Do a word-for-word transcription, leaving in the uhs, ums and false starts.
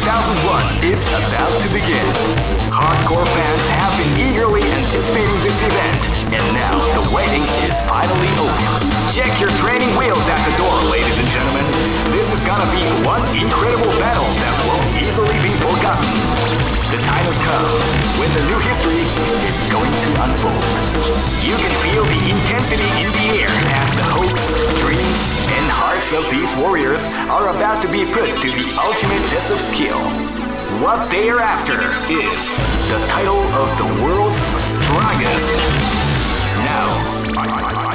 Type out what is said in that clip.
thousand one is about to begin. Hardcore fans have been eagerly anticipating this event, and now the waiting is finally over. Check your training wheels at the door, ladies and gentlemen. This is gonna be one incredible battle that won't easily be forgotten. The time has come when the new history is going to unfold. You can feel the intensity in the air as the hopes, dreams, and hearts of these warriors are about to be put to the ultimate test of skill. What they are after is the title of the world's strongest. Now,